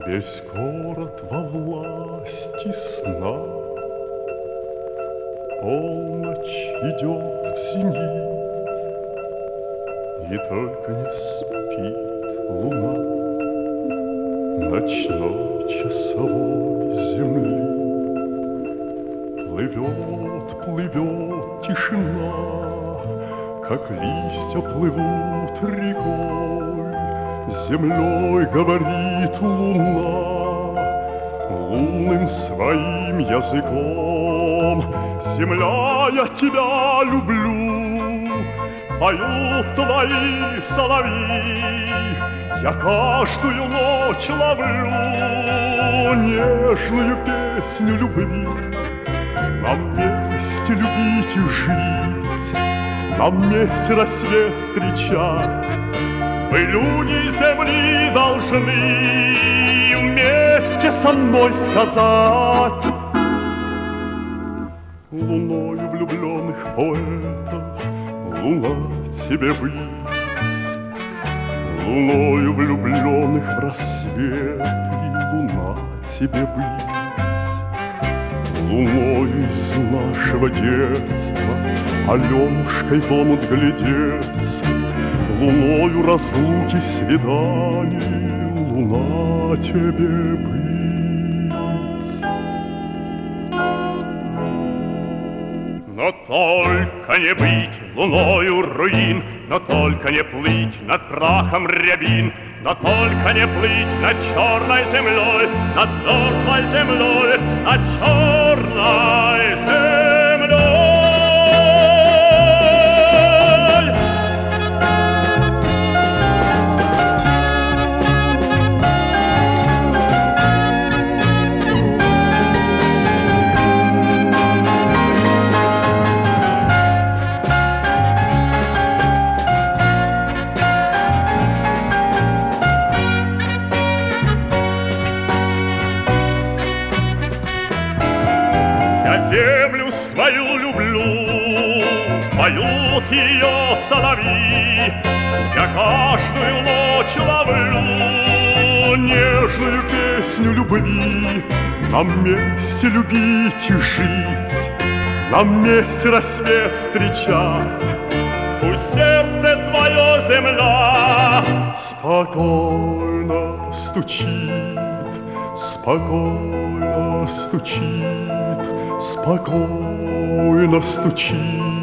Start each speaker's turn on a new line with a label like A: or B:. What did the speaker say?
A: Весь город во власти сна, полночь идет в зенит, и только не спит луна ночной часовой земли. Плывет, плывет тишина, как листья плывут рекой. Землей говорит луна лунным своим языком: земля, я тебя люблю, поют твои соловьи. Я каждую ночь ловлю нежную песню любви. Нам вместе любить и жить, нам вместе рассвет встречать. Мы, люди земли, должны вместе со мной сказать: луною влюбленных поэтов луна тебе быть, луною влюбленных в рассвет и луна тебе быть. Луною из нашего детства Аленушкой в омут глядеться, луною разлуки свиданий луна тебе быть. Но только не быть луною руин, но только не плыть над прахом рябин, но только не плыть над черной землей, над мертвой землей, над черной землей. Землю свою люблю, поют ее соловьи. Я каждую ночь ловлю нежную песню любви. Нам вместе любить и жить, нам вместе рассвет встречать. Пусть сердце твое, земля, спокойно стучит, спокойно стучит, спокойно стучит.